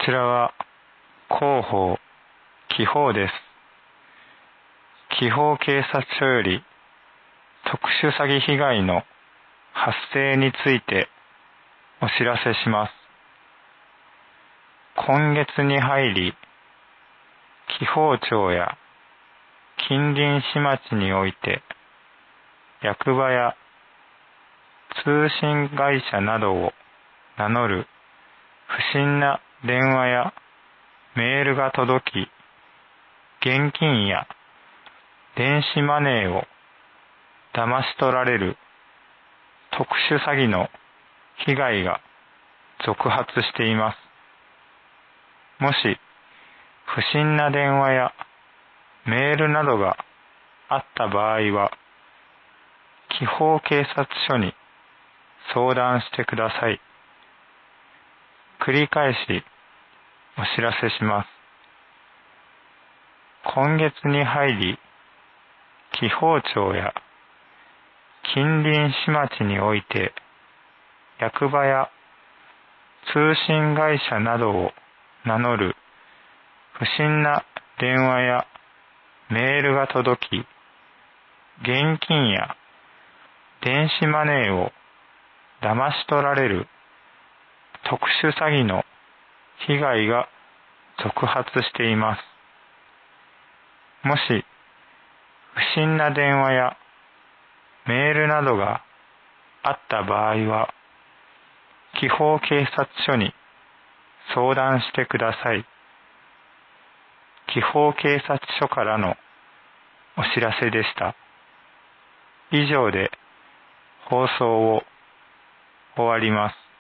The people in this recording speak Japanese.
ちらは広報、紀報です。紀報警察署より特殊詐欺被害の発生についてお知らせします。今月に入り、紀宝町や近隣市町において、役場や通信会社などを名乗る不審な電話やメールが届き、現金や電子マネーを騙し取られる特殊詐欺の被害が続発しています。もし不審な電話やメールなどがあった場合は、紀宝警察署に相談してください。繰り返しお知らせします。今月に入り、紀宝町や近隣市町において、役場や通信会社などを名乗る不審な電話やメールが届き、現金や電子マネーを騙し取られる特殊詐欺の被害が続発しています。もし不審な電話やメールなどがあった場合は、紀宝警察署に相談してください。紀宝警察署からのお知らせでした。以上で放送を終わります。